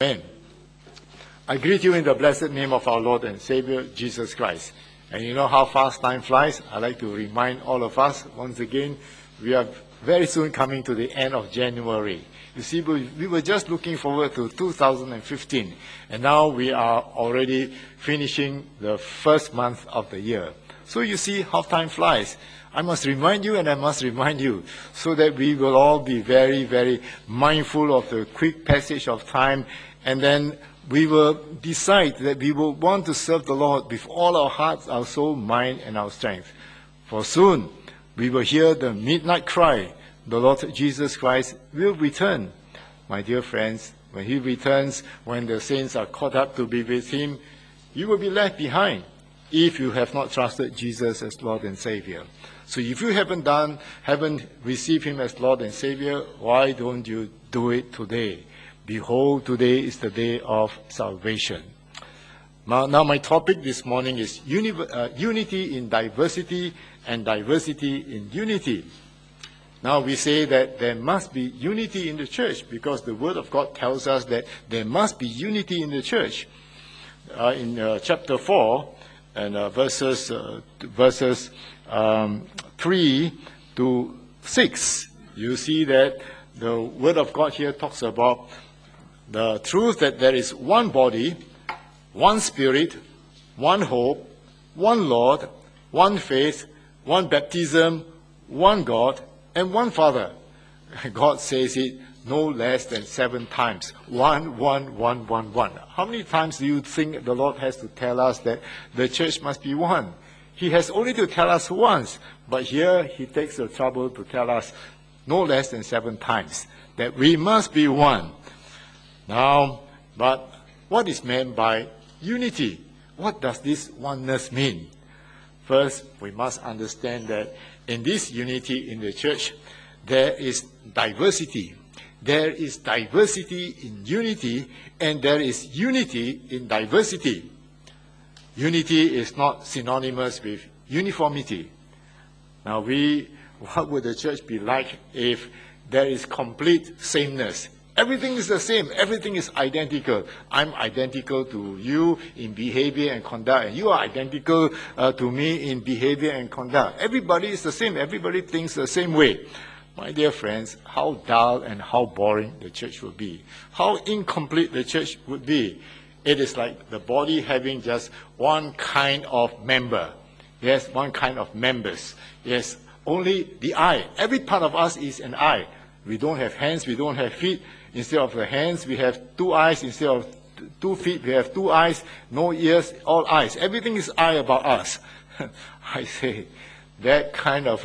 Amen. I greet you in the blessed name of our Lord and Savior, Jesus Christ. And you know how fast time flies? I'd like to remind all of us, once again, we are very soon coming to the end of January. You see, we were just looking forward to 2015, and now we are already finishing the first month of the year. So you see how time flies. I must remind you and I must remind you so that we will all be very, very mindful of the quick passage of time, and then we will decide that we will want to serve the Lord with all our hearts, our soul, mind, and our strength. For soon we will hear the midnight cry, the Lord Jesus Christ will return. My dear friends, when he returns, when the saints are caught up to be with him, you will be left behind if you have not trusted Jesus as Lord and Savior. So if you haven't received him as Lord and Savior, why don't you do it today? Behold, today is the day of salvation. Now my topic this morning is unity in diversity and diversity in unity. Now we say that there must be unity in the church because the Word of God tells us that there must be unity in the church. In chapter 4 and verses 3 to 6, you see that the Word of God here talks about the truth that there is one body, one Spirit, one hope, one Lord, one faith, one baptism, one God, and one Father. God says it no less than 7 times. One, one, one, one, one. How many times do you think the Lord has to tell us that the church must be one? He has only to tell us once, but here he takes the trouble to tell us no less than 7 times that we must be one. Now, but what is meant by unity? What does this oneness mean? First, we must understand that in this unity in the church, there is diversity. There is diversity in unity, and there is unity in diversity. Unity is not synonymous with uniformity. Now, what would the church be like if there is complete sameness? Everything is the same. Everything is identical. I'm identical to you in behavior and conduct, and you are identical to me in behavior and conduct. Everybody is the same. Everybody thinks the same way. My dear friends, how dull and how boring the church would be. How incomplete the church would be. It is like the body having just one kind of member. Yes, one kind of members. Yes, only the eye. Every part of us is an eye. We don't have hands, we don't have feet. Instead of the hands, we have 2 eyes. Instead of 2 feet, we have 2 eyes. No ears, all eyes. Everything is eye about us. I say, that kind of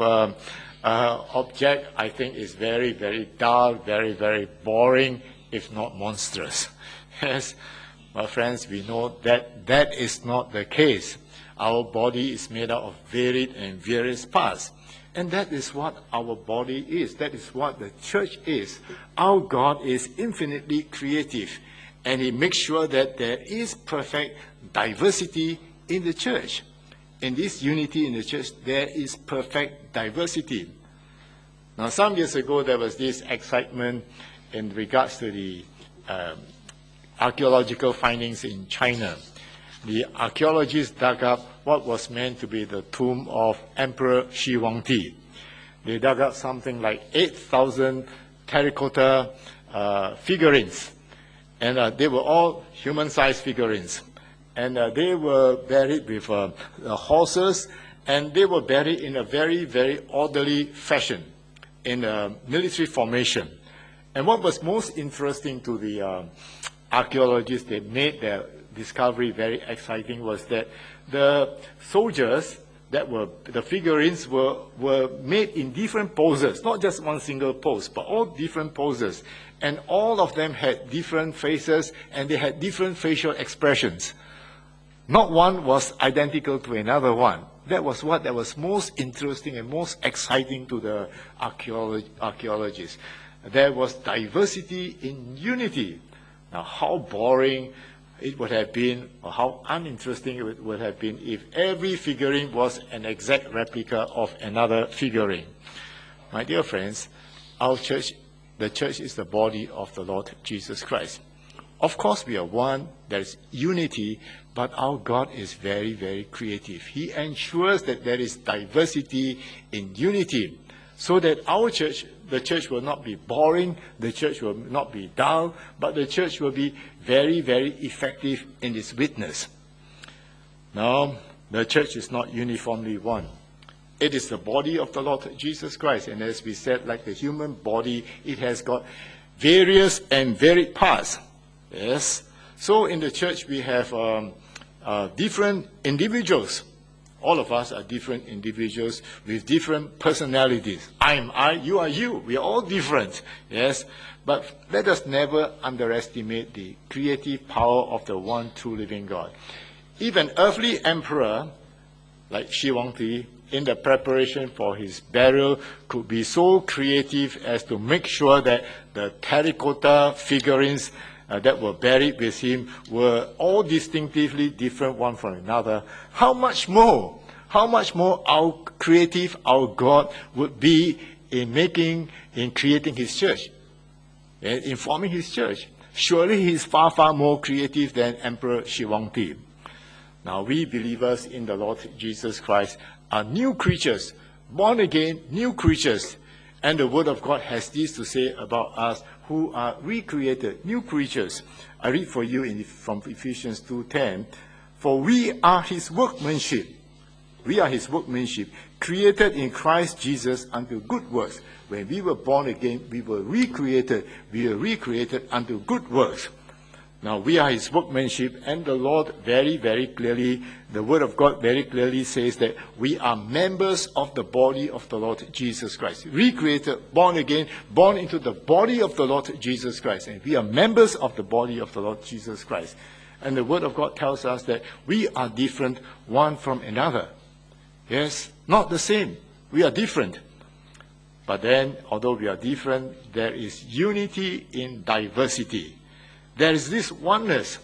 object, I think, is very, very dull, very, very boring, if not monstrous. Yes, my friends, we know that that is not the case. Our body is made up of varied and various parts. And that is what our body is. That is what the church is. Our God is infinitely creative, and he makes sure that there is perfect diversity in the church. In this unity in the church, there is perfect diversity. Now, some years ago, there was this excitement in regards to the archaeological findings in China. The archaeologists dug up what was meant to be the tomb of Emperor Shi Huangdi. They dug up something like 8,000 terracotta figurines, and they were all human-sized figurines. And they were buried with horses, and they were buried in a very, very orderly fashion, in a military formation. And what was most interesting to the archaeologists, they made their discovery very exciting, was that the soldiers that were, the figurines were made in different poses, not just one single pose, but all different poses. And all of them had different faces, and they had different facial expressions. Not one was identical to another one. That was what that was most interesting and most exciting to the archaeologists. There was diversity in unity. Now, how boring it would have been, or how uninteresting it would have been if every figurine was an exact replica of another figurine. My dear friends, our church, the church is the body of the Lord Jesus Christ. Of course, we are one, there is unity, but our God is very, very creative. He ensures that there is diversity in unity, so that our church, the church will not be boring, the church will not be dull, but the church will be very, very effective in its witness. Now, the church is not uniformly one. It is the body of the Lord Jesus Christ, and as we said, like the human body, it has got various and varied parts. Yes. So in the church we have different individuals. All of us are different individuals with different personalities. I am I, you are you. We are all different. Yes. But let us never underestimate the creative power of the one true living God. Even earthly emperor like Shi Huangdi, in the preparation for his burial, could be so creative as to make sure that the terracotta figurines that were buried with him were all distinctively different one from another. How much more our creative, our God would be in creating his church, in forming his church. Surely he is far, far more creative than Emperor Shi Huangdi. Now we believers in the Lord Jesus Christ are new creatures, born again, new creatures. And the Word of God has this to say about us who are recreated, new creatures. I read for you from Ephesians 2:10. For we are his workmanship. We are his workmanship, created in Christ Jesus unto good works. When we were born again, we were recreated. We were recreated unto good works. Now, we are his workmanship, and the Lord very, very clearly, the Word of God very clearly says that we are members of the body of the Lord Jesus Christ. Recreated, born again, born into the body of the Lord Jesus Christ. And we are members of the body of the Lord Jesus Christ. And the Word of God tells us that we are different one from another. Yes, not the same. We are different. But then, although we are different, there is unity in diversity. There is this oneness.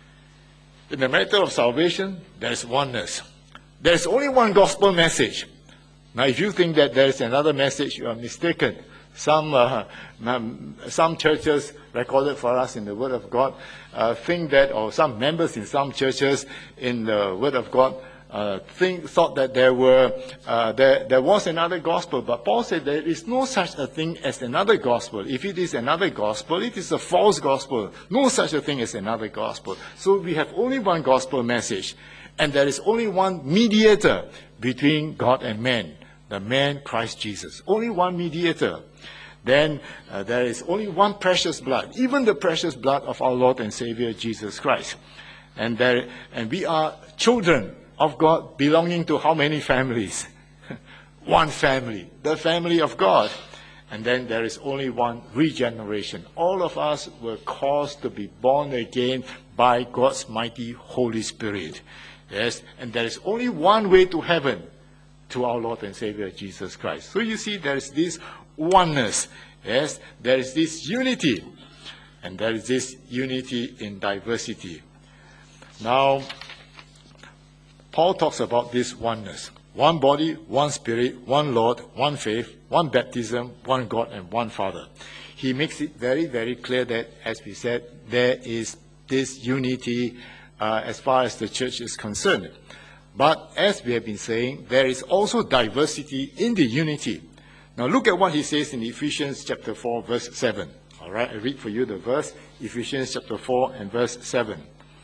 In the matter of salvation, there is oneness. There is only one gospel message. Now, if you think that there is another message, you are mistaken. Some churches recorded for us in the Word of God think that, or some members in some churches in the Word of God thought that there was another gospel, but Paul said there is no such a thing as another gospel. If it is another gospel, it is a false gospel. No such a thing as another gospel. So we have only one gospel message, and there is only one mediator between God and man, the man Christ Jesus. Only one mediator. Then there is only one precious blood, even the precious blood of our Lord and Savior Jesus Christ. And we are children of God, belonging to how many families? One family, the family of God. And then there is only one regeneration. All of us were caused to be born again by God's mighty Holy Spirit. Yes, and there is only one way to heaven, to our Lord and Savior Jesus Christ. So you see, there is this oneness. Yes, there is this unity. And there is this unity in diversity. Now, Paul talks about this oneness. One body, one spirit, one Lord, one faith, one baptism, one God, and one Father. He makes it very, very clear that, as we said, there is this unity as far as the church is concerned. But as we have been saying, there is also diversity in the unity. Now look at what he says in Ephesians chapter 4, verse 7. All right, I read for you the verse, Ephesians chapter 4 and verse 7.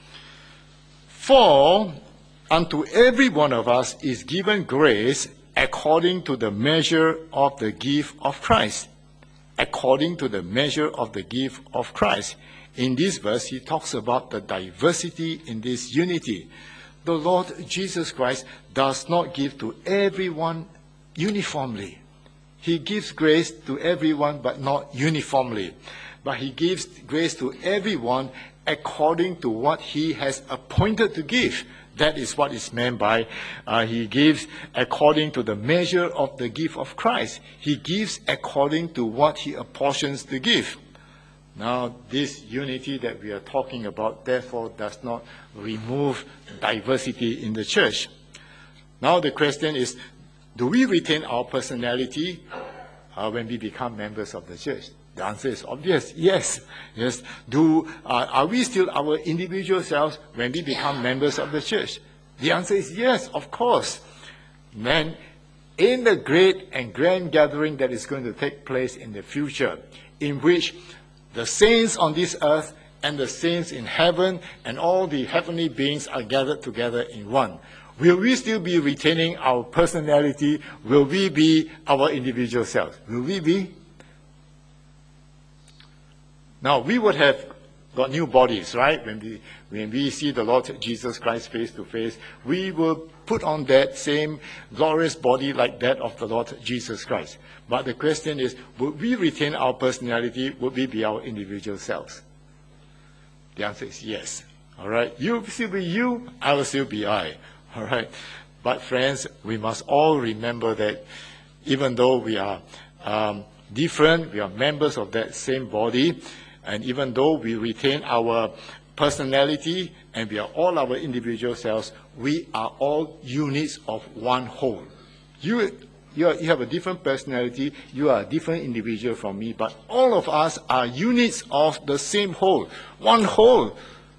For unto every one of us is given grace according to the measure of the gift of Christ. According to the measure of the gift of Christ. In this verse, he talks about the diversity in this unity. The Lord Jesus Christ does not give to everyone uniformly. He gives grace to everyone, but not uniformly. But he gives grace to everyone according to what he has appointed to give. That is what is meant by he gives according to the measure of the gift of Christ. He gives according to what he apportions to give. Now, this unity that we are talking about, therefore, does not remove diversity in the church. Now, the question is, do we retain our personality when we become members of the church? The answer is obvious. Yes. Yes. Are we still our individual selves when we become members of the church? The answer is yes, of course. Then, in the great and grand gathering that is going to take place in the future, in which the saints on this earth and the saints in heaven and all the heavenly beings are gathered together in one, will we still be retaining our personality? Will we be our individual selves? Will we be? Now, we would have got new bodies, right? When we see the Lord Jesus Christ face to face, we will put on that same glorious body like that of the Lord Jesus Christ. But the question is, would we retain our personality? Would we be our individual selves? The answer is yes. All right? You will still be you, I will still be I. All right? But friends, we must all remember that even though we are different, we are members of that same body, and even though we retain our personality and we are all our individual selves, we are all units of one whole. You have a different personality, you are a different individual from me, but all of us are units of the same whole, one whole,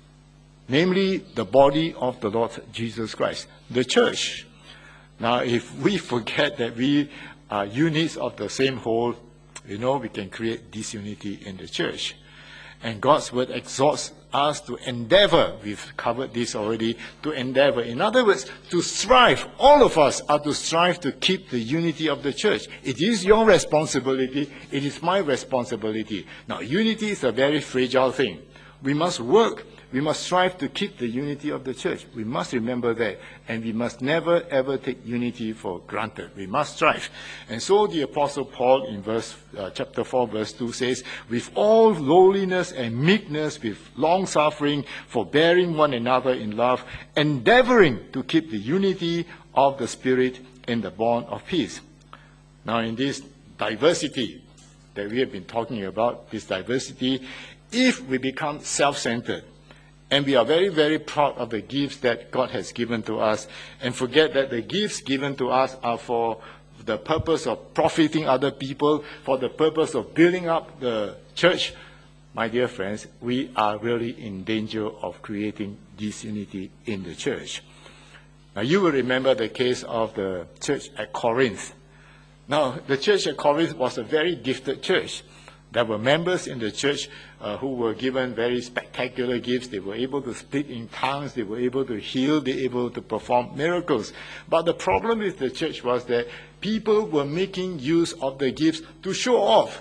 namely the body of the Lord Jesus Christ, the church. Now, if we forget that we are units of the same whole, we can create disunity in the church. And God's word exhorts us to endeavor, we've covered this already, to endeavor. In other words, to strive. All of us are to strive to keep the unity of the church. It is your responsibility. It is my responsibility. Now, unity is a very fragile thing. We must work. We must strive to keep the unity of the church. We must remember that. And we must never, ever take unity for granted. We must strive. And so the Apostle Paul in chapter 4, verse 2 says, with all lowliness and meekness, with long-suffering, forbearing one another in love, endeavoring to keep the unity of the Spirit in the bond of peace. Now, in this diversity that we have been talking about, this diversity, if we become self-centered, and we are very, very proud of the gifts that God has given to us, and forget that the gifts given to us are for the purpose of profiting other people, for the purpose of building up the church, my dear friends, we are really in danger of creating disunity in the church. Now, you will remember the case of the church at Corinth. Now, the church at Corinth was a very gifted church. There were members in the church who were given very spectacular gifts. They were able to speak in tongues. They were able to heal. They were able to perform miracles. But the problem with the church was that people were making use of the gifts to show off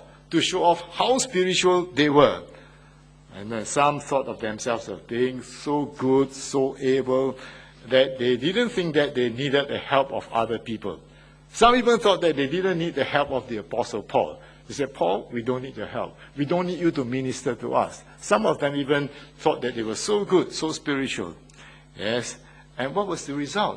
how spiritual they were. And then some thought of themselves as being so good, so able, that they didn't think that they needed the help of other people. Some even thought that they didn't need the help of the Apostle Paul. They said, Paul, we don't need your help. We don't need you to minister to us. Some of them even thought that they were so good, so spiritual. Yes. And what was the result?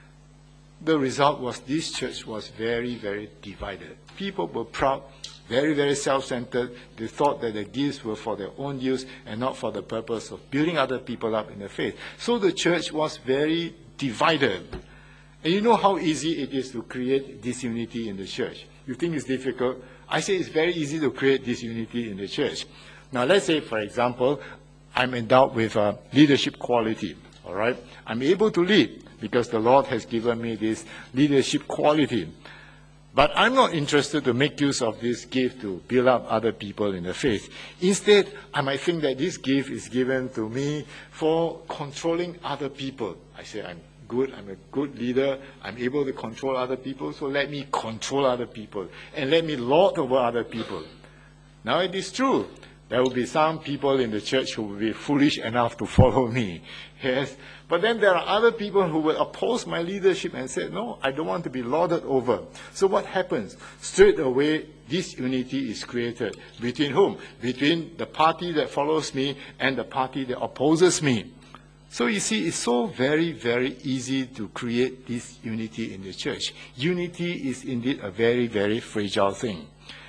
The result was this church was very, very divided. People were proud, very, very self-centered. They thought that the gifts were for their own use and not for the purpose of building other people up in the faith. So the church was very divided. And you know how easy it is to create disunity in the church. You think it's difficult? I say it's very easy to create disunity in the church. Now, let's say, for example, I'm endowed with a leadership quality. All right? I'm able to lead because the Lord has given me this leadership quality. But I'm not interested to make use of this gift to build up other people in the faith. Instead, I might think that this gift is given to me for controlling other people. I say, I'm good, I'm a good leader, I'm able to control other people, so let me control other people and let me lord over other people. Now, it is true, there will be some people in the church who will be foolish enough to follow me. Yes, but then there are other people who will oppose my leadership and say, no, I don't want to be lorded over. So what happens? Straight away, disunity is created. Between whom? Between the party that follows me and the party that opposes me. So you see, it's so very, very easy to create this unity in the church. Unity is indeed a very, very fragile thing.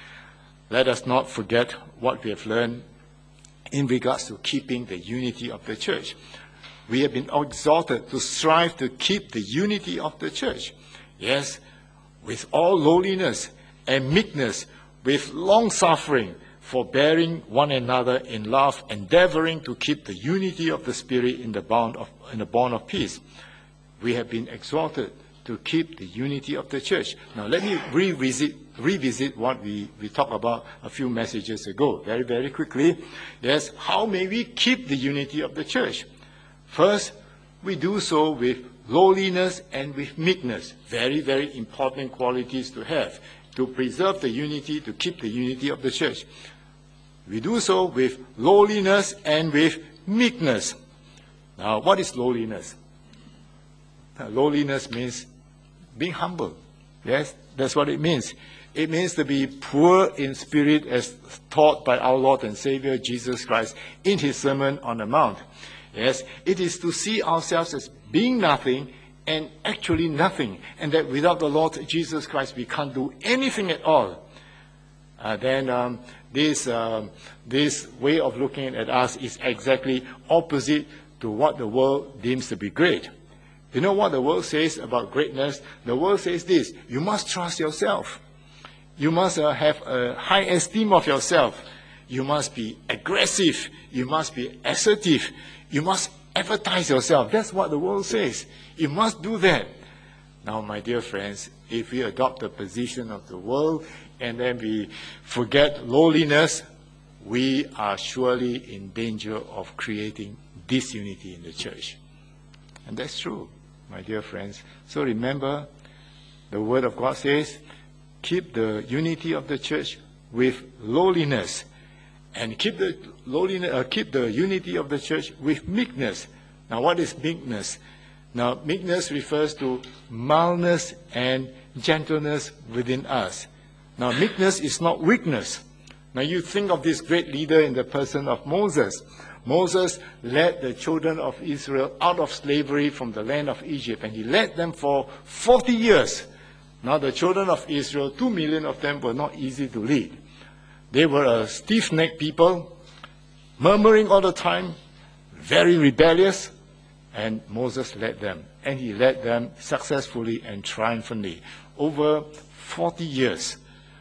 Let us not forget what we have learned in regards to keeping the unity of the church. We have been exhorted to strive to keep the unity of the church. Yes, with all lowliness and meekness, with long-suffering, forbearing one another in love, endeavoring to keep the unity of the Spirit in the bond of peace. We have been exhorted to keep the unity of the church. Now let me revisit what we talked about a few messages ago, very, very quickly. Yes, how may we keep the unity of the church? First, we do so with lowliness and with meekness. Very, very important qualities to have, to preserve the unity, to keep the unity of the church. We do so with lowliness and with meekness. Now, what is lowliness? Lowliness means being humble. Yes, that's what it means. It means to be poor in spirit as taught by our Lord and Savior Jesus Christ in his Sermon on the Mount. Yes, it is to see ourselves as being nothing and actually nothing, and that without the Lord Jesus Christ we can't do anything at all. This way of looking at us is exactly opposite to what the world deems to be great. You know what the world says about greatness? The world says this: you must trust yourself. You must have a high esteem of yourself. You must be aggressive. You must be assertive. You must advertise yourself. That's what the world says. You must do that. Now, my dear friends, if we adopt the position of the world and then we forget lowliness, we are surely in danger of creating disunity in the church. And that's true, my dear friends. So remember, the Word of God says, keep the unity of the church with lowliness, and keep the unity of the church with meekness. Now, what is meekness? Now, meekness refers to mildness and gentleness within us. Now, meekness is not weakness. Now, you think of this great leader in the person of Moses. Moses led the children of Israel out of slavery from the land of Egypt, and he led them for 40 years. Now, the children of Israel, 2 million of them, were not easy to lead. They were a stiff-necked people, murmuring all the time, very rebellious, and Moses led them. And he led them successfully and triumphantly over 40 years.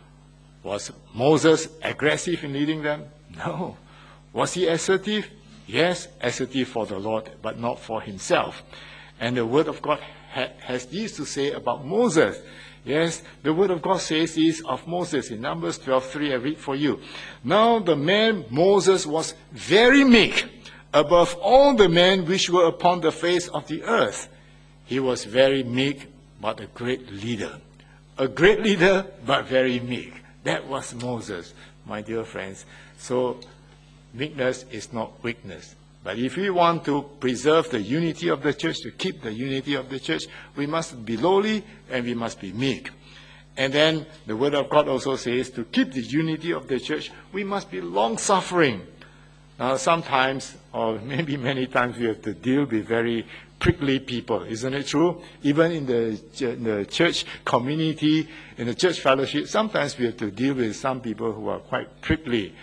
Was Moses aggressive in leading them? No. Was he assertive? Yes, assertive for the Lord, but not for himself. And the Word of God has this to say about Moses. Yes, the Word of God says this of Moses in Numbers 12:3. I read for you. Now the man Moses was very meek above all the men which were upon the face of the earth. He was very meek, but a great leader. A great leader, but very meek. That was Moses, my dear friends. So meekness is not weakness. But if we want to preserve the unity of the church, to keep the unity of the church, we must be lowly and we must be meek. And then the Word of God also says to keep the unity of the church, we must be long-suffering. Now, sometimes, or maybe many times, we have to deal with very prickly people. Isn't it true? Even in the church community, in the church fellowship, sometimes we have to deal with some people who are quite prickly.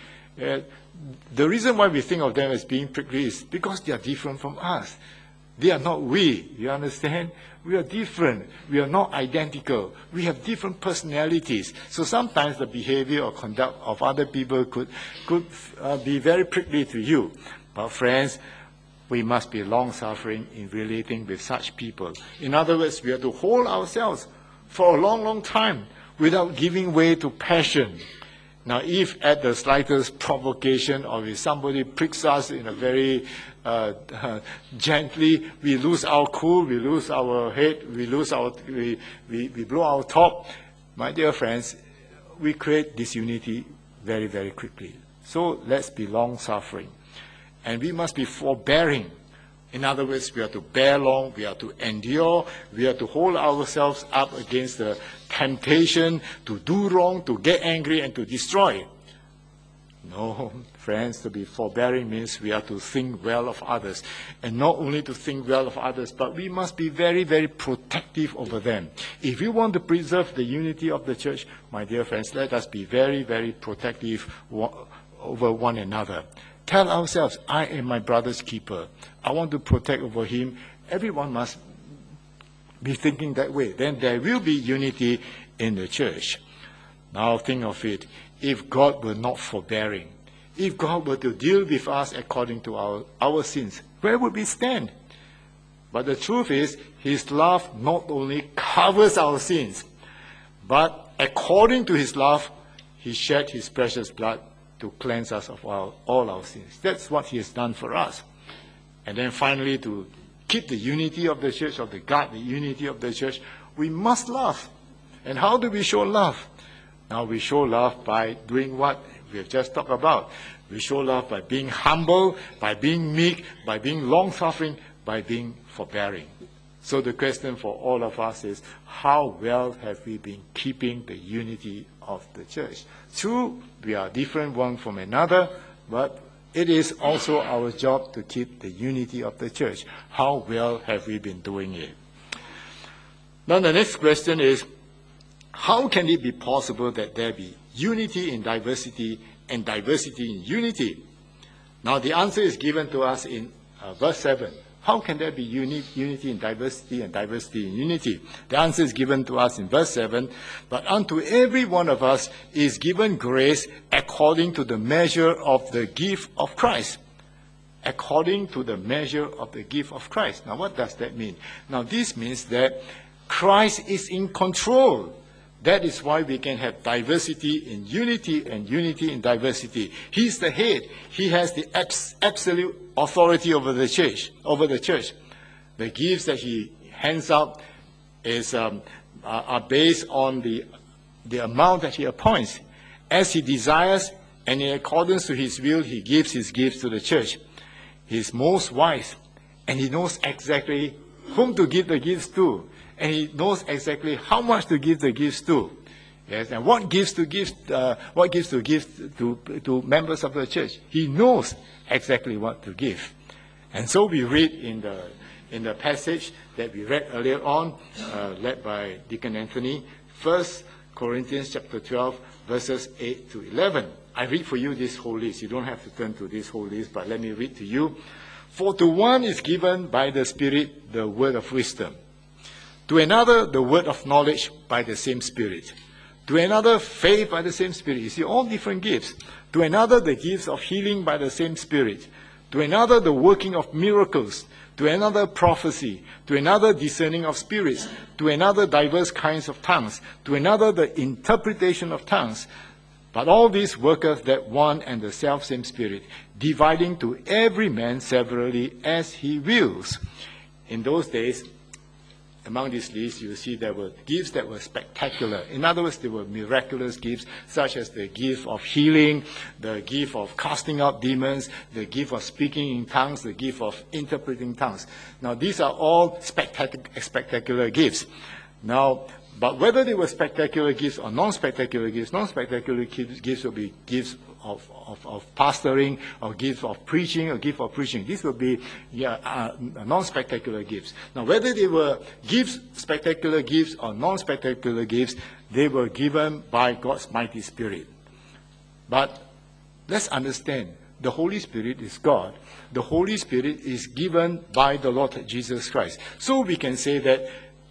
The reason why we think of them as being prickly is because they are different from us. They are not we. You understand? We are different. We are not identical. We have different personalities. So sometimes the behavior or conduct of other people could be very prickly to you. But friends, we must be long-suffering in relating with such people. In other words, we have to hold ourselves for a long, long time without giving way to passion. Now, if at the slightest provocation or if somebody pricks us in a very gently, we lose our cool, we lose our head, we blow our top, my dear friends, we create disunity very, very quickly. So let's be long-suffering. And we must be forbearing. In other words, we are to bear long, we are to endure, we are to hold ourselves up against the temptation to do wrong, to get angry, and to destroy. No, friends, to be forbearing means we are to think well of others. And not only to think well of others, but we must be very, very protective over them. If we want to preserve the unity of the church, my dear friends, let us be very, very protective over one another. Tell ourselves, I am my brother's keeper. I want to protect over him. Everyone must be thinking that way. Then there will be unity in the church. Now think of it. if God were not forbearing? If God were to deal with us according to our sins, where would we stand? But the truth is, his love not only covers our sins, but according to his love, he shed his precious blood to cleanse us of all our sins. That's what he has done for us. And then finally, to keep the unity of the church, or to guard the unity of the church, we must love. And how do we show love? Now we show love by doing what we have just talked about. We show love by being humble, by being meek, by being long-suffering, by being forbearing. So the question for all of us is, how well have we been keeping the unity of the church? True, we are different one from another, but it is also our job to keep the unity of the church. How well have we been doing it? Now the next question is, how can it be possible that there be unity in diversity and diversity in unity? Now the answer is given to us in verse 7. How can there be unity in diversity and diversity in unity? The answer is given to us in verse 7. But unto every one of us is given grace according to the measure of the gift of Christ. According to the measure of the gift of Christ. Now what does that mean? Now this means that Christ is in control. That is why we can have diversity in unity and unity in diversity. He's the head. He has the absolute authority over the church. The gifts that he hands out are based on the amount that he appoints. As he desires and in accordance to his will, he gives his gifts to the church. He's most wise, and he knows exactly whom to give the gifts to. And he knows exactly how much to give the gifts to. Yes, and what gifts to give to members of the church. He knows exactly what to give. And so we read in the passage that we read earlier on, led by Deacon Anthony, 1 Corinthians chapter 12, verses 8 to 11. I read for you this whole list. You don't have to turn to this whole list, but let me read to you. For to one is given by the Spirit the word of wisdom. To another, the word of knowledge by the same Spirit. To another, faith by the same Spirit. You see, all different gifts. To another, the gifts of healing by the same Spirit. To another, the working of miracles. To another, prophecy. To another, discerning of spirits. To another, diverse kinds of tongues. To another, the interpretation of tongues. But all these worketh that one and the selfsame Spirit, dividing to every man severally as he wills. In those days, among these lists, you see there were gifts that were spectacular. In other words, there were miraculous gifts, such as the gift of healing, the gift of casting out demons, the gift of speaking in tongues, the gift of interpreting tongues. Now, these are all spectacular gifts. Now, but whether they were spectacular gifts or non-spectacular gifts will be gifts of pastoring, or gifts of preaching, or gift of preaching. These will be non-spectacular gifts. Now, whether they were gifts, spectacular gifts, or non-spectacular gifts, they were given by God's mighty Spirit. But let's understand, the Holy Spirit is God. The Holy Spirit is given by the Lord Jesus Christ. So we can say that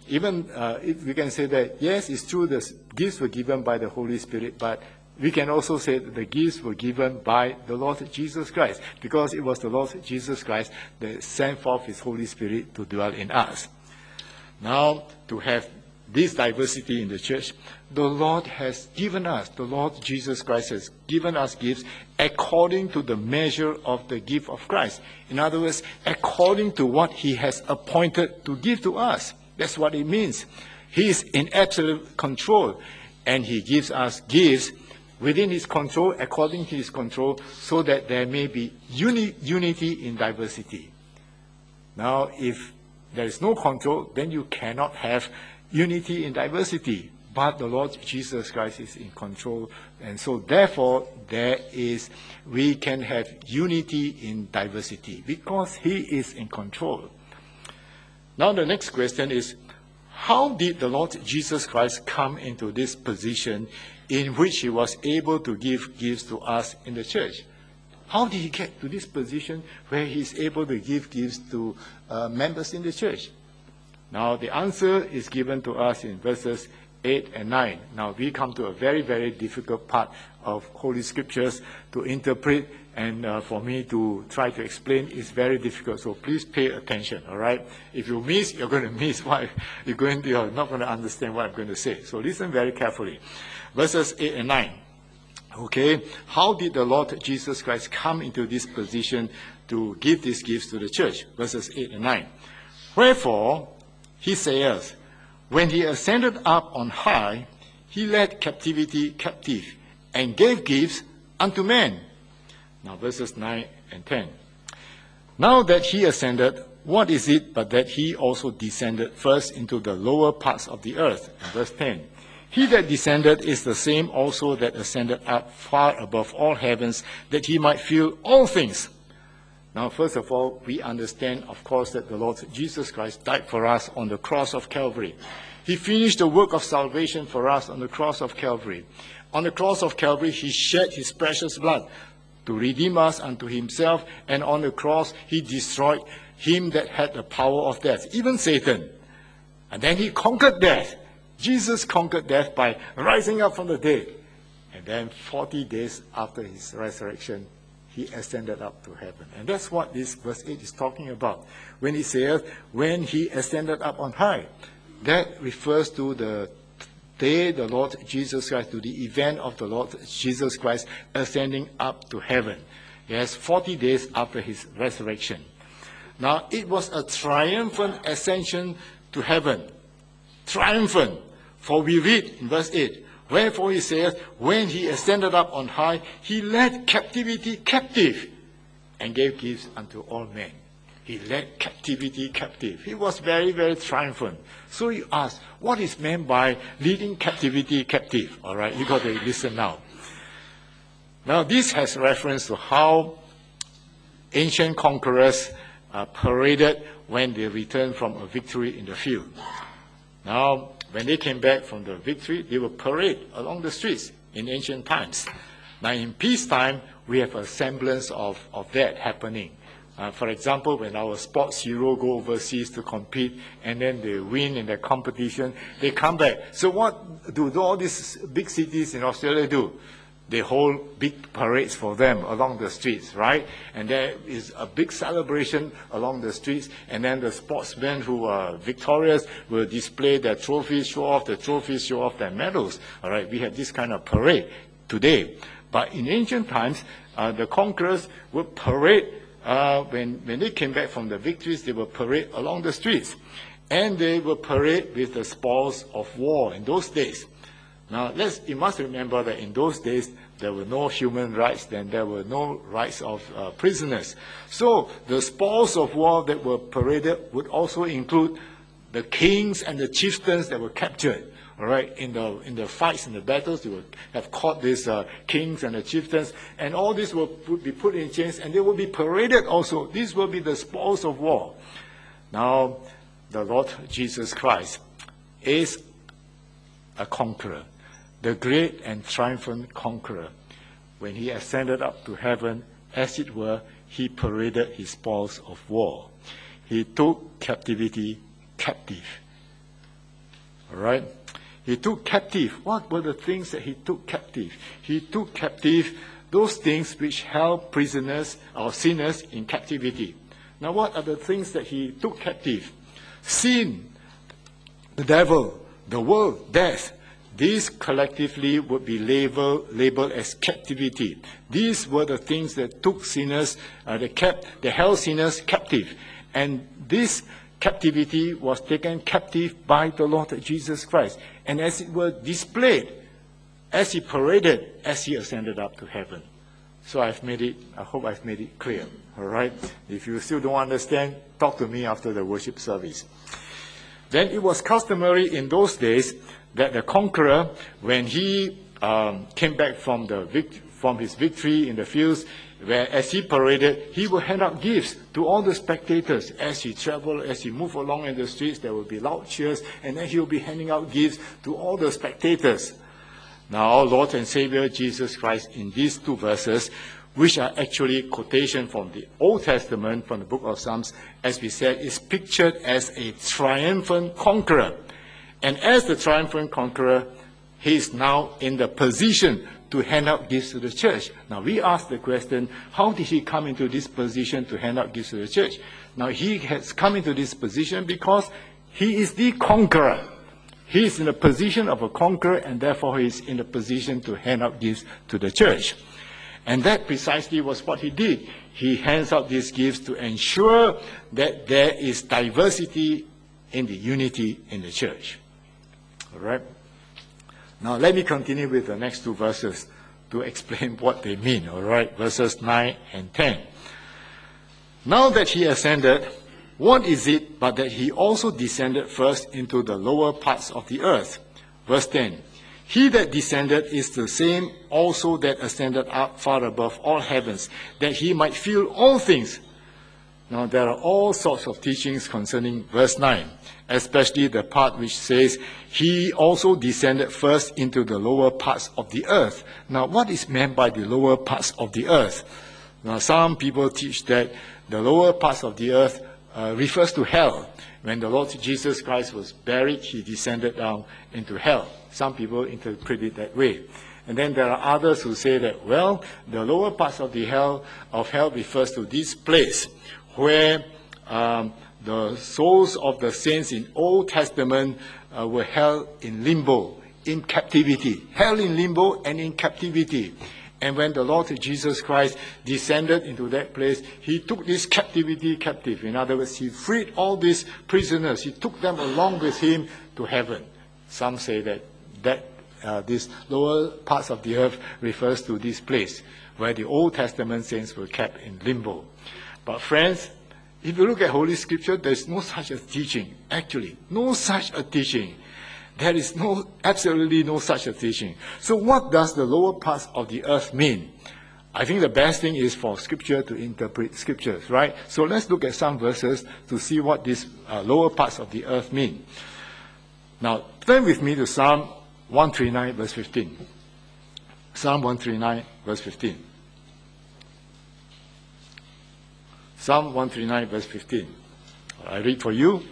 yes, it's true, the gifts were given by the Holy Spirit, but we can also say that the gifts were given by the Lord Jesus Christ, because it was the Lord Jesus Christ that sent forth his Holy Spirit to dwell in us. Now, to have this diversity in the church, the Lord Jesus Christ has given us gifts according to the measure of the gift of Christ. In other words, according to what he has appointed to give to us. That's what it means. He is in absolute control, and he gives us gifts within his control, according to his control, so that there may be unity in diversity. Now, if there is no control, then you cannot have unity in diversity. But the Lord Jesus Christ is in control, and so therefore we can have unity in diversity, because he is in control. Now the next question is, how did the Lord Jesus Christ come into this position in which he was able to give gifts to us in the church? How did he get to this position where he is able to give gifts to members in the church? Now the answer is given to us in verses 8 and 9. Now we come to a very, very difficult part of Holy Scriptures to interpret, and for me to try to explain is very difficult. So please pay attention, all right? If you miss, you're going to miss what you're not going to understand what I'm going to say. So listen very carefully. Verses 8 and 9. Okay, how did the Lord Jesus Christ come into this position to give these gifts to the church? Verses 8 and 9. Wherefore, he saith, when he ascended up on high, he led captivity captive, and gave gifts unto men. Now verses 9 and 10. Now that he ascended, what is it but that he also descended first into the lower parts of the earth? And verse 10. He that descended is the same also that ascended up far above all heavens, that he might fill all things. Now, first of all, we understand, of course, that the Lord Jesus Christ died for us on the cross of Calvary. He finished the work of salvation for us on the cross of Calvary. On the cross of Calvary, he shed his precious blood to redeem us unto himself, and on the cross, he destroyed him that had the power of death, even Satan. And then he conquered death. Jesus conquered death by rising up from the dead. And then 40 days after his resurrection, he ascended up to heaven. And that's what this verse 8 is talking about. When he says, when he ascended up on high, that refers to the day the Lord Jesus Christ, to the event of the Lord Jesus Christ ascending up to heaven. Yes, 40 days after his resurrection. Now, it was a triumphant ascension to heaven. Triumphant. For we read in verse 8, wherefore he says, when he ascended up on high, he led captivity captive, and gave gifts unto all men. He led captivity captive. He was very, very triumphant. So you ask, what is meant by leading captivity captive? All right, you got to listen now. Now, this has reference to how ancient conquerors paraded when they returned from a victory in the field. Now, when they came back from the victory, they would parade along the streets in ancient times. Now, in peacetime, we have a semblance of that happening. For example, when our sports hero go overseas to compete and then they win in the competition, they come back. So what do all these big cities in Australia do? They hold big parades for them along the streets, right? And there is a big celebration along the streets, and then the sportsmen who are victorious will display their trophies, show off the trophies, show off their medals. All right, we have this kind of parade today. But in ancient times, the conquerors would parade, when they came back from the victories, they would parade along the streets. And they would parade with the spoils of war in those days. Now, you must remember that in those days, there were no human rights, then there were no rights of prisoners. So the spoils of war that were paraded would also include the kings and the chieftains that were captured. All right, in the fights, in the battles, they would have caught these kings and the chieftains, and all this would be put in chains, and they would be paraded also. These will be the spoils of war. Now, the Lord Jesus Christ is a conqueror, the great and triumphant conqueror. When he ascended up to heaven, as it were, he paraded his spoils of war. He took captivity captive. All right? He took captive. What were the things that he took captive? He took captive those things which held prisoners or sinners in captivity. Now, what are the things that he took captive? Sin, the devil, the world, death. These collectively would be labeled as captivity. These were the things that took sinners, they held sinners captive. And this captivity was taken captive by the Lord Jesus Christ. And as it were displayed, as he paraded, as he ascended up to heaven. So I hope I've made it clear. All right? If you still don't understand, talk to me after the worship service. Then it was customary in those days that the conqueror, when he came back from his victory in the fields, as he paraded, he would hand out gifts to all the spectators. As he traveled, as he moved along in the streets, there would be loud cheers, and then he would be handing out gifts to all the spectators. Now, our Lord and Savior Jesus Christ, in these two verses, which are actually quotation from the Old Testament, from the book of Psalms, as we said, is pictured as a triumphant conqueror. And as the triumphant conqueror, he is now in the position to hand out gifts to the church. Now we ask the question, how did he come into this position to hand out gifts to the church? Now he has come into this position because he is the conqueror. He is in the position of a conqueror, and therefore he is in the position to hand out gifts to the church. And that precisely was what he did. He hands out these gifts to ensure that there is diversity in the unity in the church. All right? Now let me continue with the next two verses to explain what they mean. All right? Verses 9 and 10. Now that he ascended, what is it but that he also descended first into the lower parts of the earth? Verse 10. He that descended is the same also that ascended up far above all heavens, that he might fill all things. Now there are all sorts of teachings concerning verse 9, especially the part which says, he also descended first into the lower parts of the earth. Now what is meant by the lower parts of the earth? Now some people teach that the lower parts of the earth refers to hell. When the Lord Jesus Christ was buried, he descended down into hell. Some people interpret it that way. And then there are others who say that, well, the lower parts of the hell refers to this place where the souls of the saints in Old Testament were held in limbo, in captivity. Held in limbo and in captivity. And when the Lord Jesus Christ descended into that place, he took this captivity captive. In other words, he freed all these prisoners. He took them along with him to heaven. Some say that this lower parts of the earth refers to this place where the Old Testament saints were kept in limbo. But friends, if you look at Holy Scripture, there is no such a teaching. Actually, no such a teaching. There is absolutely no such a teaching. So what does the lower parts of the earth mean? I think the best thing is for Scripture to interpret Scriptures, right? So let's look at some verses to see what these lower parts of the earth mean. Now, turn with me to Psalm 139, verse 15. Psalm 139, verse 15. Psalm 139, verse 15. I read for you.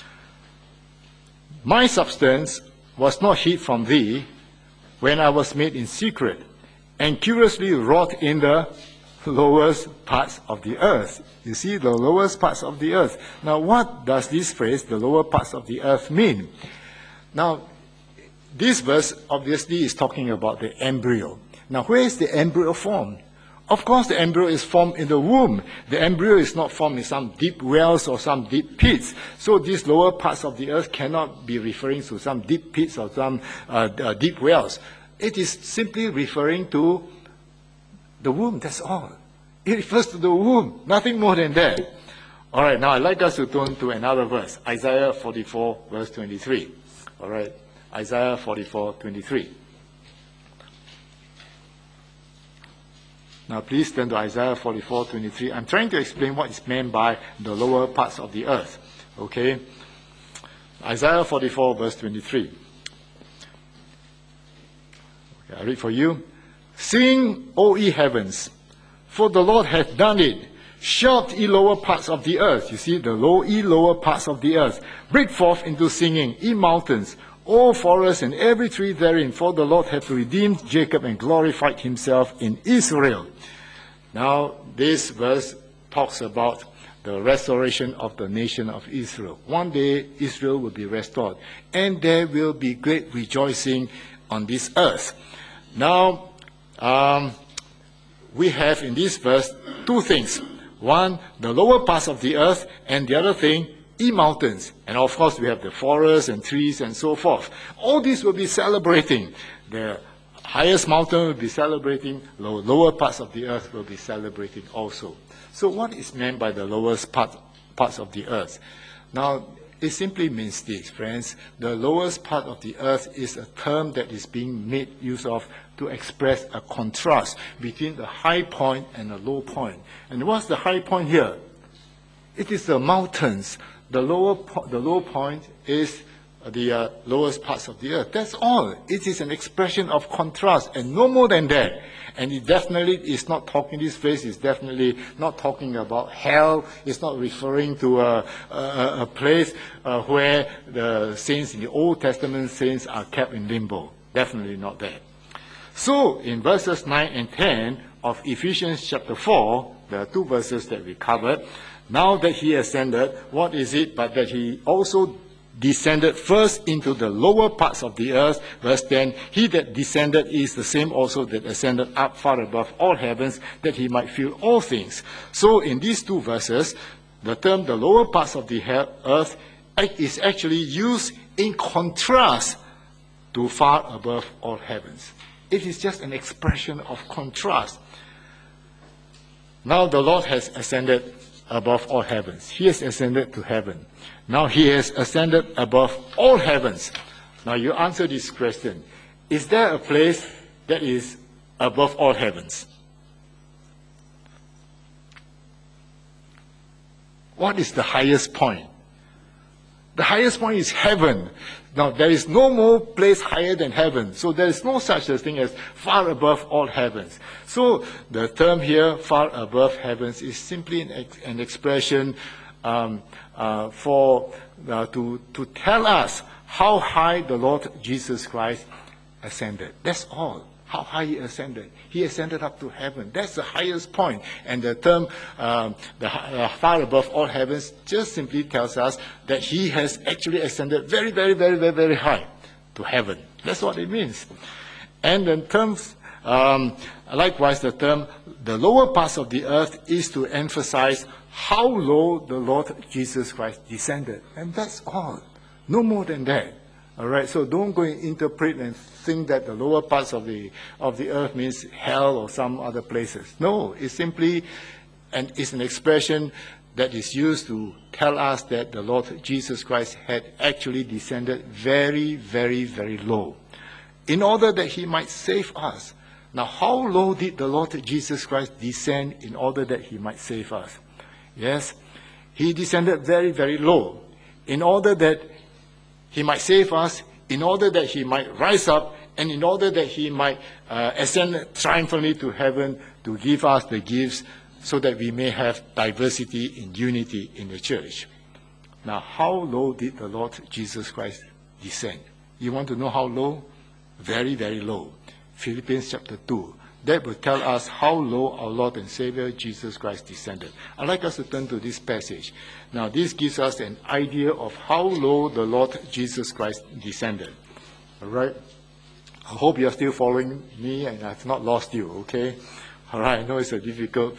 My substance was not hid from thee when I was made in secret and curiously wrought in the lowest parts of the earth. You see, the lowest parts of the earth. Now, what does this phrase, the lower parts of the earth, mean? Now, this verse obviously is talking about the embryo. Now, where is the embryo formed? Of course, the embryo is formed in the womb. The embryo is not formed in some deep wells or some deep pits. So these lower parts of the earth cannot be referring to some deep pits or some deep wells. It is simply referring to the womb, that's all. It refers to the womb, nothing more than that. All right, now I'd like us to turn to another verse, Isaiah 44, verse 23. All right, Isaiah 44, 23. Now please turn to Isaiah 44, 23. I'm trying to explain what is meant by the lower parts of the earth. Okay? Isaiah 44, verse 23. Okay, I read for you. Sing, O ye heavens, for the Lord hath done it. Shout, ye lower parts of the earth. You see, ye lower parts of the earth. Break forth into singing, ye mountains, O forests and every tree therein, for the Lord hath redeemed Jacob and glorified himself in Israel. Now, this verse talks about the restoration of the nation of Israel. One day, Israel will be restored, and there will be great rejoicing on this earth. Now, we have in this verse two things. One, the lower parts of the earth, and the other thing, mountains. And of course, we have the forests and trees and so forth. All these will be celebrating. The highest mountain will be celebrating. The lower parts of the earth will be celebrating also. So what is meant by the lowest parts of the earth? Now, it simply means this, friends. The lowest part of the earth is a term that is being made use of to express a contrast between the high point and the low point. And what's the high point here? It is the mountains. The low point is the lowest parts of the earth. That's all. It is an expression of contrast and no more than that. And it definitely is not talking, this phrase is definitely not talking about hell. It's not referring to a place where the saints in the Old Testament saints are kept in limbo. Definitely not that. So in verses 9 and 10 of Ephesians chapter 4, there are two verses that we covered. Now that he ascended, what is it but that he also descended first into the lower parts of the earth? Verse 10, he that descended is the same also that ascended up far above all heavens, that he might fill all things. So in these two verses, the term the lower parts of the earth is actually used in contrast to far above all heavens. It is just an expression of contrast. Now the Lord has ascended above all heavens. He has ascended to heaven. Now he has ascended above all heavens. Now you answer this question. Is there a place that is above all heavens? What is the highest point? The highest point is heaven. Now, there is no more place higher than heaven. So there is no such a thing as far above all heavens. So the term here, far above heavens, is simply an expression to tell us how high the Lord Jesus Christ ascended. That's all. How high he ascended. He ascended up to heaven. That's the highest point. And the term far above all heavens just simply tells us that he has actually ascended very, very, very, very, very high to heaven. That's what it means. And in terms, likewise, the term the lower parts of the earth is to emphasize how low the Lord Jesus Christ descended. And that's all. No more than that. All right, so don't go and interpret and think that the lower parts of the earth means hell or some other places. No, it's simply it's an expression that is used to tell us that the Lord Jesus Christ had actually descended very, very, very low in order that he might save us. Now, how low did the Lord Jesus Christ descend in order that he might save us? Yes, he descended very, very low in order that he might save us, in order that he might rise up, and in order that he might ascend triumphantly to heaven to give us the gifts so that we may have diversity in unity in the church. Now, how low did the Lord Jesus Christ descend? You want to know how low? Very, very low. Philippians chapter 2. That will tell us how low our Lord and Savior Jesus Christ descended. I'd like us to turn to this passage. Now, this gives us an idea of how low the Lord Jesus Christ descended. All right? I hope you're still following me and I've not lost you, okay? All right, I know it's a difficult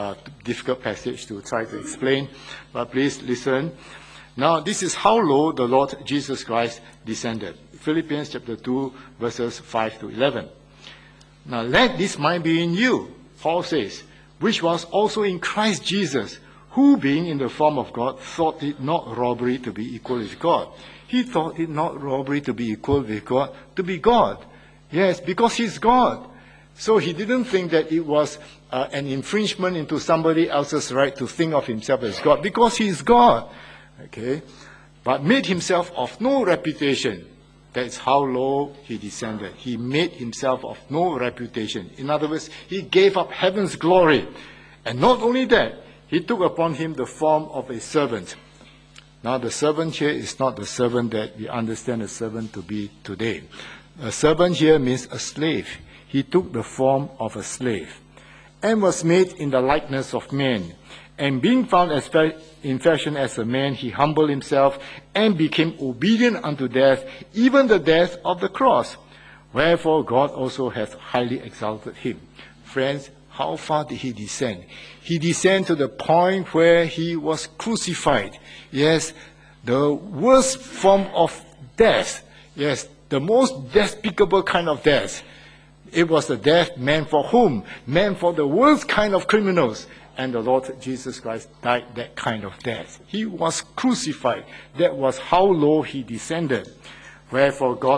passage to try to explain, but please listen. Now, this is how low the Lord Jesus Christ descended. Philippians chapter 2, verses 5 to 11. Now, let this mind be in you, Paul says, which was also in Christ Jesus, who being in the form of God, thought it not robbery to be equal with God. He thought it not robbery to be equal with God, to be God. Yes, because he's God. So he didn't think that it was an infringement into somebody else's right to think of himself as God, because he's God. Okay? But made himself of no reputation. That's how low he descended. He made himself of no reputation. In other words, he gave up heaven's glory. And not only that, he took upon him the form of a servant. Now, the servant here is not the servant that we understand a servant to be today. A servant here means a slave. He took the form of a slave and was made in the likeness of men. And being found in fashion as a man, he humbled himself and became obedient unto death, even the death of the cross. Wherefore God also hath highly exalted him. Friends, how far did he descend? He descended to the point where he was crucified. Yes, the worst form of death. Yes, the most despicable kind of death. It was the death meant for whom? Meant for the worst kind of criminals. And the Lord Jesus Christ died that kind of death. He was crucified. That was how low he descended. Wherefore God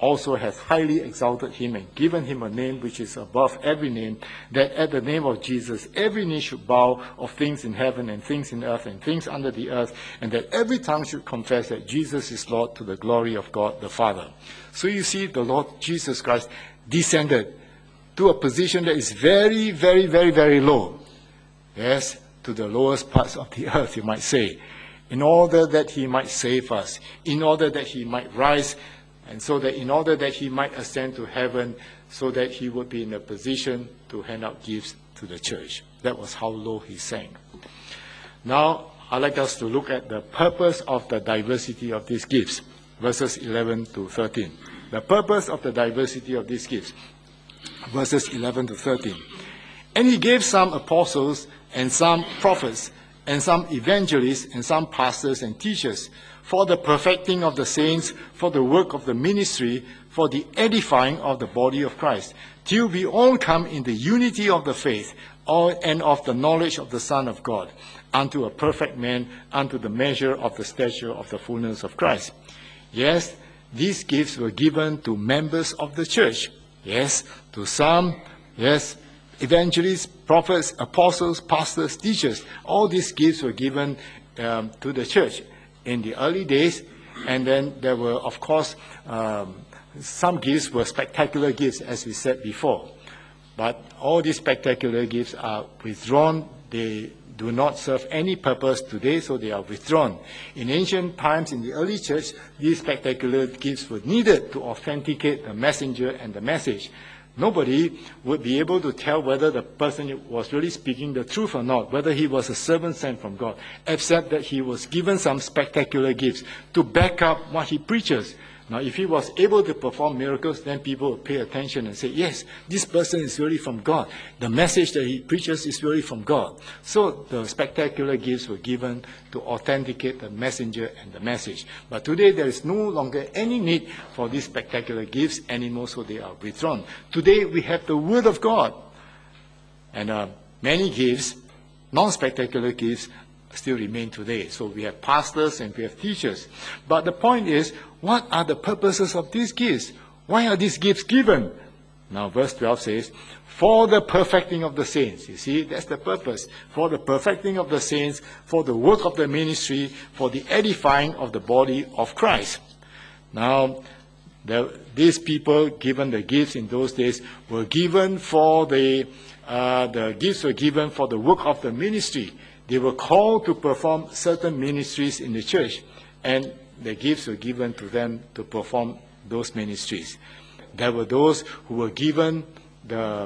also hath highly exalted him and given him a name which is above every name, that at the name of Jesus every knee should bow, of things in heaven and things in earth and things under the earth, and that every tongue should confess that Jesus is Lord, to the glory of God the Father. So you see, the Lord Jesus Christ descended to a position that is very, very, very, very low. Yes, to the lowest parts of the earth, you might say, in order that he might save us, in order that he might rise, and so that in order that he might ascend to heaven, so that he would be in a position to hand out gifts to the church. That was how low he sank. Now, I'd like us to look at the purpose of the diversity of these gifts, verses 11 to 13. The purpose of the diversity of these gifts, verses 11 to 13. And he gave some apostles, and some prophets, and some evangelists, and some pastors and teachers, for the perfecting of the saints, for the work of the ministry, for the edifying of the body of Christ, till we all come in the unity of the faith, and of the knowledge of the Son of God, unto a perfect man, unto the measure of the stature of the fullness of Christ. Yes, these gifts were given to members of the church. Yes, to some, yes, evangelists, prophets, apostles, pastors, teachers. All these gifts were given to the church in the early days. And then there were, of course, some gifts were spectacular gifts, as we said before. But all these spectacular gifts are withdrawn. They do not serve any purpose today, so they are withdrawn. In ancient times, in the early church, these spectacular gifts were needed to authenticate the messenger and the message. Nobody would be able to tell whether the person was really speaking the truth or not, whether he was a servant sent from God, except that he was given some spectacular gifts to back up what he preaches. Now, if he was able to perform miracles, then people would pay attention and say, yes, this person is really from God. The message that he preaches is really from God. So the spectacular gifts were given to authenticate the messenger and the message. But today there is no longer any need for these spectacular gifts anymore, so they are withdrawn. Today we have the Word of God. And many gifts, non-spectacular gifts, still remain today. So we have pastors and we have teachers. But the point is, what are the purposes of these gifts? Why are these gifts given? Now verse 12 says, for the perfecting of the saints. You see, that's the purpose. For the perfecting of the saints, for the work of the ministry, for the edifying of the body of Christ. Now, these people given the gifts in those days were given for the gifts were given for the work of the ministry. They were called to perform certain ministries in the church, and the gifts were given to them to perform those ministries. There were those who were given the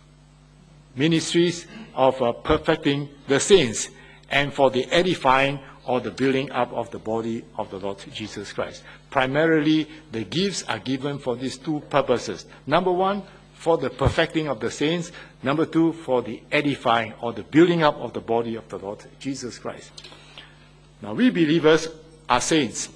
ministries of perfecting the saints and for the edifying or the building up of the body of the Lord Jesus Christ. Primarily, the gifts are given for these two purposes. Number one, for the perfecting of the saints. Number two, for the edifying or the building up of the body of the Lord Jesus Christ. Now, we believers are saints.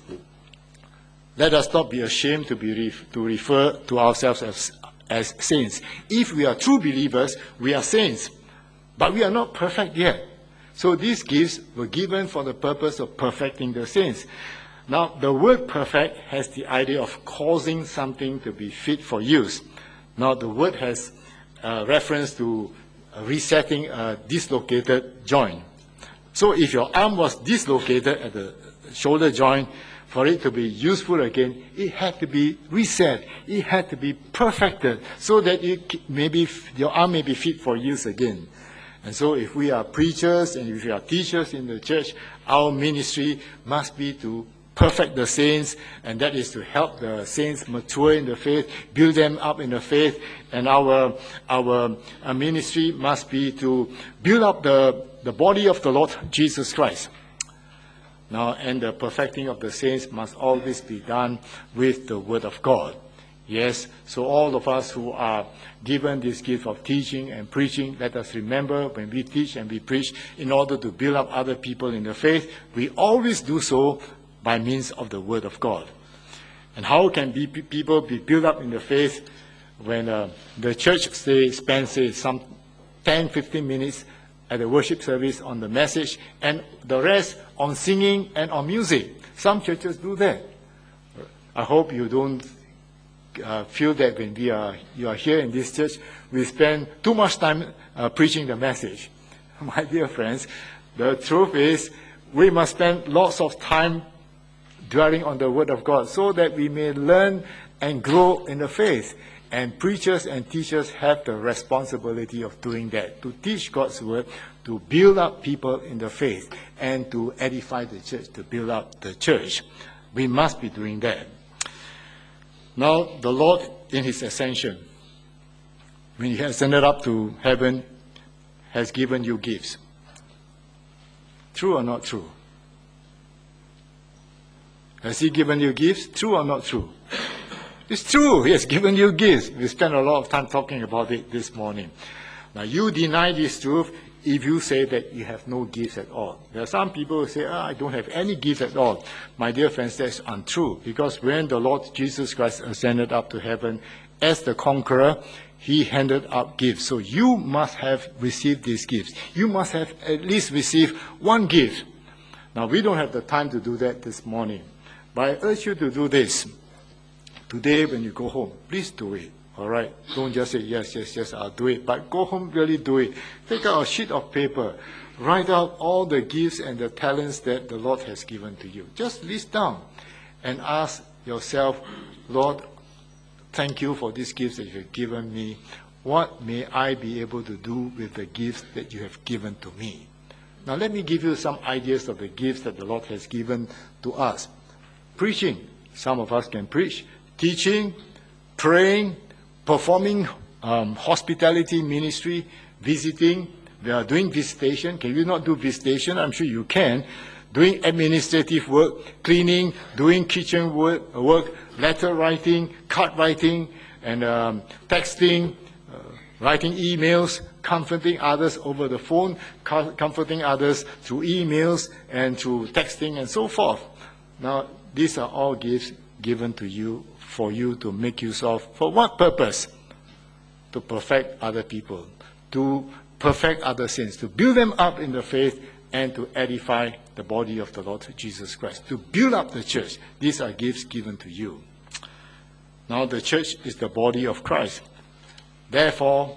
Let us not be ashamed to refer to ourselves as saints. If we are true believers, we are saints. But we are not perfect yet. So these gifts were given for the purpose of perfecting the saints. Now, the word perfect has the idea of causing something to be fit for use. Now, the word has reference to resetting a dislocated joint. So if your arm was dislocated at the shoulder joint, for it to be useful again, it had to be reset. It had to be perfected so that your arm may be fit for use again. And so if we are preachers and if we are teachers in the church, our ministry must be to perfect the saints, and that is to help the saints mature in the faith, build them up in the faith. And our ministry must be to build up the body of the Lord Jesus Christ. Now, and the perfecting of the saints must always be done with the Word of God. Yes, so all of us who are given this gift of teaching and preaching, let us remember when we teach and we preach, in order to build up other people in the faith, we always do so by means of the Word of God. And how can people be built up in the faith when the church spends some 10-15 minutes at the worship service on the message and the rest on singing and on music? Some churches do that. I hope you don't feel that when you are here in this church, we spend too much time preaching the message. My dear friends, the truth is we must spend lots of time dwelling on the Word of God so that we may learn and grow in the faith. And preachers and teachers have the responsibility of doing that, to teach God's Word, to build up people in the faith, and to edify the church, to build up the church. We must be doing that. Now, the Lord, in His ascension, when He ascended up to heaven, has given you gifts. True or not true? Has He given you gifts? True or not true? It's true. He has given you gifts. We spent a lot of time talking about it this morning. Now, you deny this truth if you say that you have no gifts at all. There are some people who say, I don't have any gifts at all. My dear friends, that's untrue. Because when the Lord Jesus Christ ascended up to heaven as the conqueror, He handed out gifts. So you must have received these gifts. You must have at least received one gift. Now, we don't have the time to do that this morning. But I urge you to do this. Today, when you go home, please do it. All right? Don't just say, yes, I'll do it. But go home, really do it. Take out a sheet of paper. Write out all the gifts and the talents that the Lord has given to you. Just list down and ask yourself, Lord, thank you for these gifts that you have given me. What may I be able to do with the gifts that you have given to me? Now, let me give you some ideas of the gifts that the Lord has given to us. Preaching. Some of us can preach. Teaching, praying, performing hospitality ministry, visiting. We are doing visitation. Can you not do visitation? I'm sure you can. Doing administrative work, cleaning, doing kitchen work, letter writing, card writing, and texting, writing emails, comforting others over the phone, comforting others through emails and through texting and so forth. Now, these are all gifts given to you for you to make use of. For what purpose? To perfect other people, to perfect other saints, to build them up in the faith, and to edify the body of the Lord Jesus Christ, to build up the church. These are gifts given to you. Now, the church is the body of Christ. Therefore,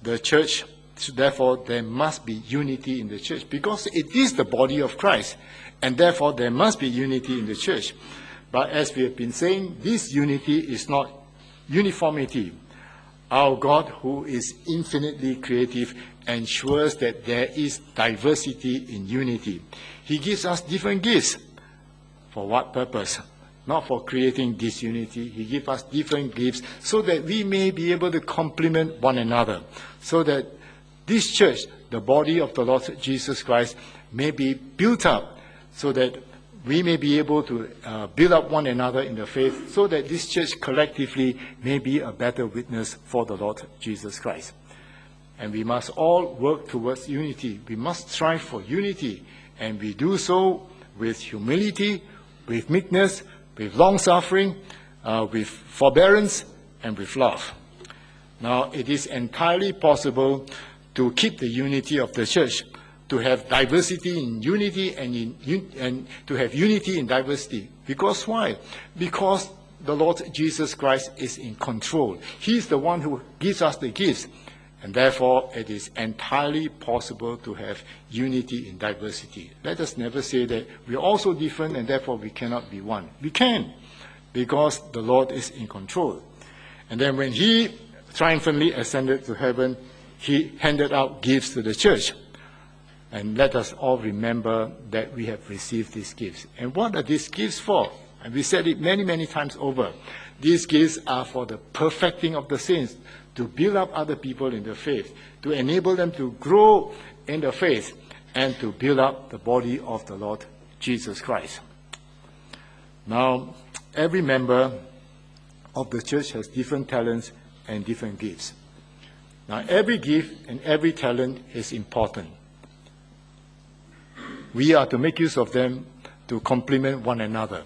there must be unity in the church, because it is the body of Christ, and therefore there must be unity in the church. But as we have been saying, this unity is not uniformity. Our God, who is infinitely creative, ensures that there is diversity in unity. He gives us different gifts. For what purpose? Not for creating disunity. He gives us different gifts so that we may be able to complement one another. So that this church, the body of the Lord Jesus Christ, may be built up, so that we may be able to build up one another in the faith, so that this church collectively may be a better witness for the Lord Jesus Christ. And we must all work towards unity. We must strive for unity. And we do so with humility, with meekness, with long-suffering, with forbearance, and with love. Now, it is entirely possible to keep the unity of the church, to have diversity in unity and to have unity in diversity. Because why? Because the Lord Jesus Christ is in control. He is the one who gives us the gifts. And therefore, it is entirely possible to have unity in diversity. Let us never say that we are all so different and therefore we cannot be one. We can, because the Lord is in control. And then when He triumphantly ascended to heaven, He handed out gifts to the church. And let us all remember that we have received these gifts. And what are these gifts for? And we said it many, many times over. These gifts are for the perfecting of the saints, to build up other people in the faith, to enable them to grow in the faith, and to build up the body of the Lord Jesus Christ. Now, every member of the church has different talents and different gifts. Now, every gift and every talent is important. We are to make use of them to complement one another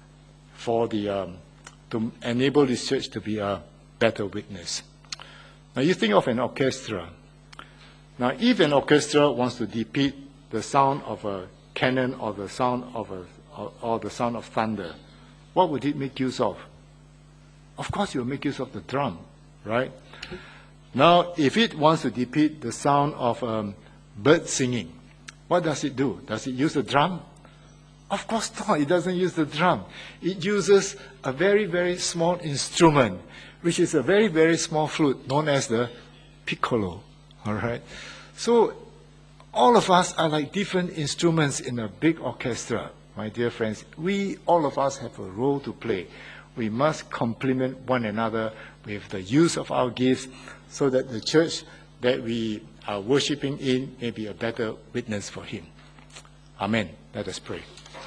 to enable this church to be a better witness. Now, you think of an orchestra. Now, if an orchestra wants to depict the sound of a cannon or the sound of thunder, what would it make use of? Of course, you'll make use of the drum, right? Now, if it wants to depict the sound of bird singing, what does it do? Does it use the drum? Of course not. It doesn't use the drum. It uses a very, very small instrument, which is a very, very small flute known as the piccolo. All right? So, all of us are like different instruments in a big orchestra, my dear friends. All of us have a role to play. We must complement one another with the use of our gifts so that the church that we are worshiping in may be a better witness for Him. Amen. Let us pray.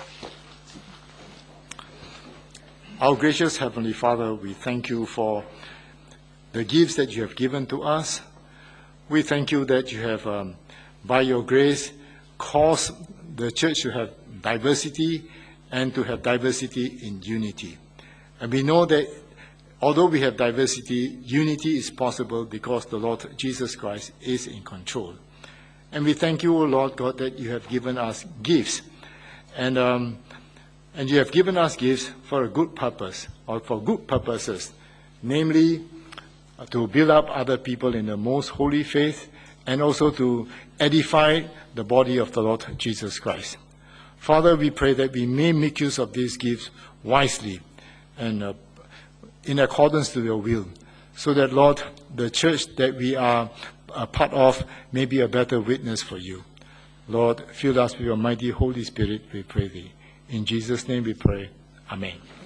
Our gracious Heavenly Father, we thank you for the gifts that you have given to us. We thank you that you have, by your grace, caused the church to have diversity and to have diversity in unity. And we know that although we have diversity, unity is possible because the Lord Jesus Christ is in control. And we thank you, O Lord God, that you have given us gifts. And you have given us gifts for a good purpose, or for good purposes, namely to build up other people in the most holy faith and also to edify the body of the Lord Jesus Christ. Father, we pray that we may make use of these gifts wisely and in accordance to your will, so that, Lord, the church that we are a part of may be a better witness for you. Lord, fill us with your mighty Holy Spirit, we pray thee. In Jesus' name we pray. Amen.